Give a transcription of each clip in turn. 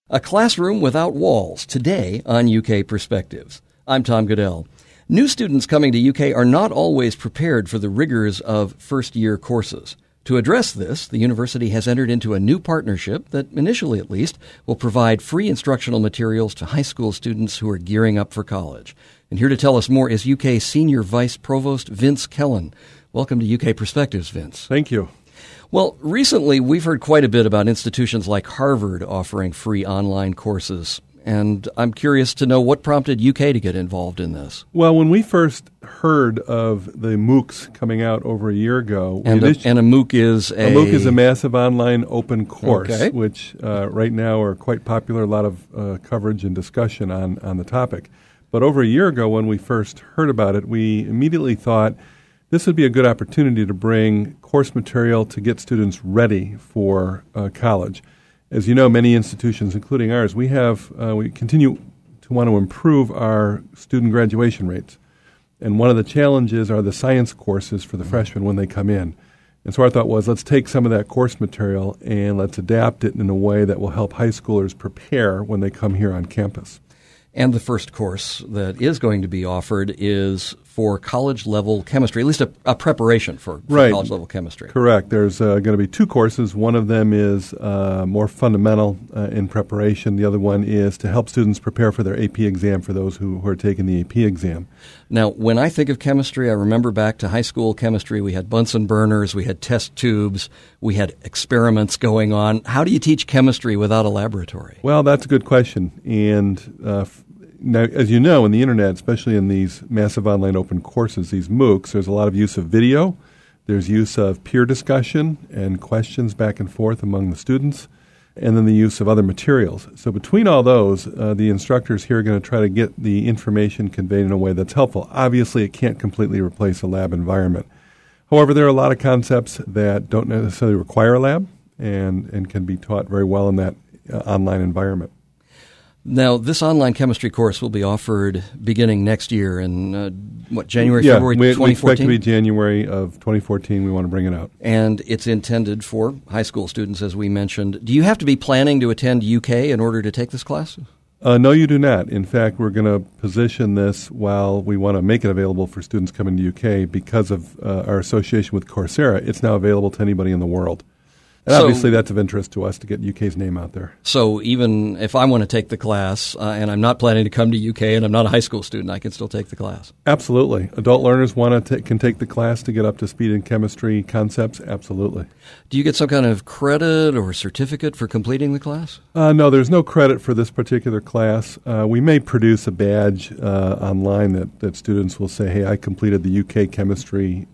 A Classroom Without Walls, today on UK Perspectives. I'm Tom Goodell. New students coming to UK are not always prepared for the rigors of first-year courses. To address this, the university has entered into a new partnership that, initially at least, will provide free instructional materials to high school students who are gearing up for college. And here to tell us more is UK Senior Vice Provost Vince Kellen. Welcome to UK Perspectives, Vince. Thank you. Well, recently we've heard quite a bit about institutions like Harvard offering free online courses, and I'm curious to know what prompted UK to get involved in this. Well, when we first heard of the MOOCs coming out over a year ago, and a MOOC is a MOOC is a massive online open course, which right now are quite popular. A lot of coverage and discussion on the topic. But over a year ago, when we first heard about it, we immediately thought this would be a good opportunity to bring course material to get students ready for college. As you know, many institutions, including ours, we continue to want to improve our student graduation rates. And one of the challenges are the science courses for the freshmen when they come in. And so our thought was, let's take some of that course material and let's adapt it in a way that will help high schoolers prepare when they come here on campus. And the first course that is going to be offered is for college-level chemistry, at least a preparation for college-level chemistry. Correct. There's going to be two courses. One of them is more fundamental in preparation. The other one is to help students prepare for their AP exam for those who are taking the AP exam. Now, when I think of chemistry, I remember back to high school chemistry. We had Bunsen burners, we had test tubes, we had experiments going on. How do you teach chemistry without a laboratory? Well, that's a good question. And now, as you know, in the Internet, especially in these massive online open courses, these MOOCs, there's a lot of use of video. There's use of peer discussion and questions back and forth among the students, and then the use of other materials. So between all those, the instructors here are going to try to get the information conveyed in a way that's helpful. Obviously, it can't completely replace a lab environment. However, there are a lot of concepts that don't necessarily require a lab and can be taught very well in that online environment. Now, this online chemistry course will be offered beginning next year in, January, February 2014? We expect to be January of 2014. We want to bring it out. And it's intended for high school students, as we mentioned. Do you have to be planning to attend UK in order to take this class? No, you do not. In fact, we're going to position this while we want to make it available for students coming to UK because of our association with Coursera. It's now available to anybody in the world. And obviously that's of interest to us to get UK's name out there. So even if I want to take the class and I'm not planning to come to UK and I'm not a high school student, I can still take the class? Absolutely. Adult learners can take the class to get up to speed in chemistry concepts? Absolutely. Do you get some kind of credit or certificate for completing the class? No, there's no credit for this particular class. We may produce a badge online that students will say, hey, I completed the UK chemistry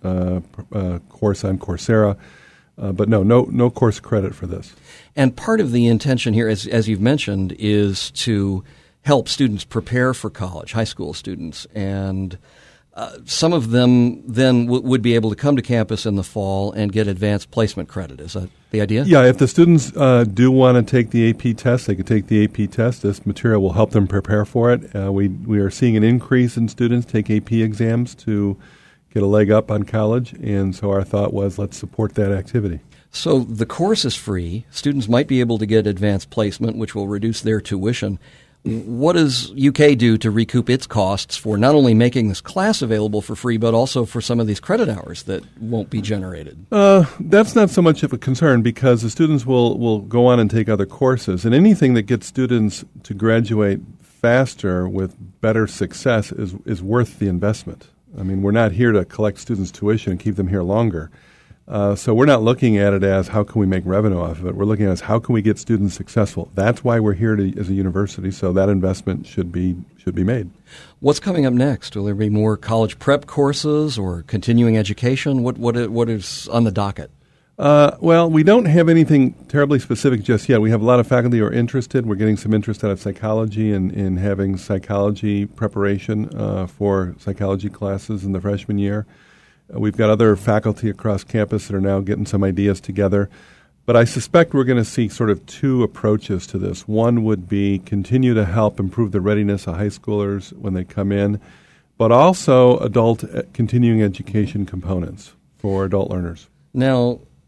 course on Coursera. But no course credit for this. And part of the intention here, as you've mentioned, is to help students prepare for college, high school students. And some of them then would be able to come to campus in the fall and get advanced placement credit. Is that the idea? Yeah, if the students do want to take the AP test, they could take the AP test. This material will help them prepare for it. We are seeing an increase in students take AP exams to get a leg up on college, and so our thought was let's support that activity. So the course is free. Students might be able to get advanced placement, which will reduce their tuition. What does UK do to recoup its costs for not only making this class available for free, but also for some of these credit hours that won't be generated? That's not so much of a concern because the students will go on and take other courses, and anything that gets students to graduate faster with better success is worth the investment. I mean, we're not here to collect students' tuition and keep them here longer. So we're not looking at it as how can we make revenue off of it. We're looking at it as how can we get students successful. That's why we're here as a university, so that investment should be made. What's coming up next? Will there be more college prep courses or continuing education? What is on the docket? Well, we don't have anything terribly specific just yet. We have a lot of faculty who are interested. We're getting some interest out of psychology and in having psychology preparation for psychology classes in the freshman year. We've got other faculty across campus that are now getting some ideas together. But I suspect we're going to see sort of two approaches to this. One would be continue to help improve the readiness of high schoolers when they come in, but also adult continuing education components for adult learners. Now,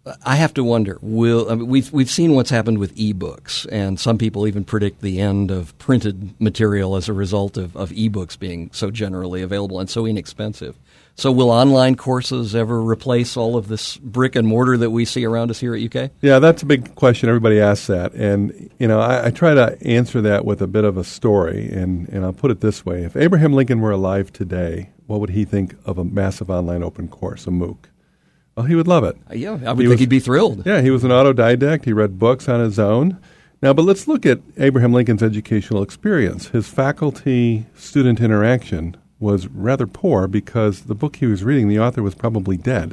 I have to wonder, we've seen what's happened with ebooks, and some people even predict the end of printed material as a result of ebooks being so generally available and so inexpensive. So will online courses ever replace all of this brick and mortar that we see around us here at UK? Yeah, that's a big question. Everybody asks that. And, I try to answer that with a bit of a story, and I'll put it this way. If Abraham Lincoln were alive today, what would he think of a massive online open course, a MOOC? Well, he would love it. Yeah, I would think he'd be thrilled. Yeah, he was an autodidact. He read books on his own. Now, but let's look at Abraham Lincoln's educational experience. His faculty-student interaction was rather poor because the book he was reading, the author was probably dead.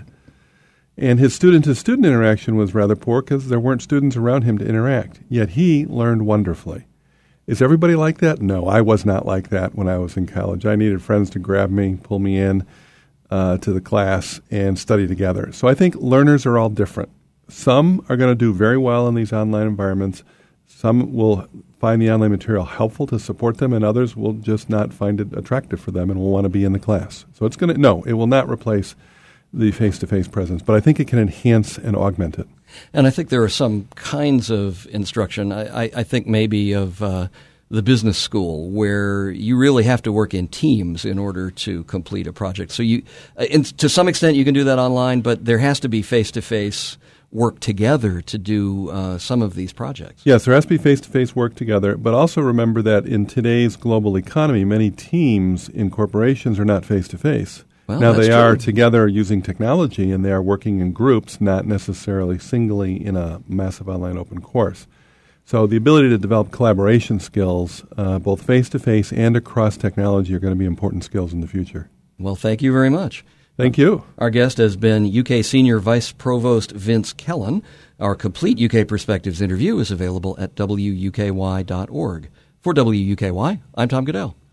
And his student-to-student interaction was rather poor because there weren't students around him to interact. Yet he learned wonderfully. Is everybody like that? No, I was not like that when I was in college. I needed friends to grab me, pull me in to the class, and study together. So I think learners are all different. Some are going to do very well in these online environments. Some will find the online material helpful to support them, and others will just not find it attractive for them and will want to be in the class. So it will not replace the face-to-face presence, but I think it can enhance and augment it. And I think there are some kinds of instruction, I think maybe of the business school, where you really have to work in teams in order to complete a project. So to some extent you can do that online, but there has to be face-to-face work together to do some of these projects. Yes, there has to be face-to-face work together, but also remember that in today's global economy, many teams in corporations are not face-to-face. Well, now, they true. are together using technology, and they are working in groups, not necessarily singly in a massive online open course. So the ability to develop collaboration skills, both face-to-face and across technology, are going to be important skills in the future. Well, thank you very much. Thank you. Our guest has been UK Senior Vice Provost Vince Kellen. Our complete UK Perspectives interview is available at wuky.org. For WUKY, I'm Tom Goodell.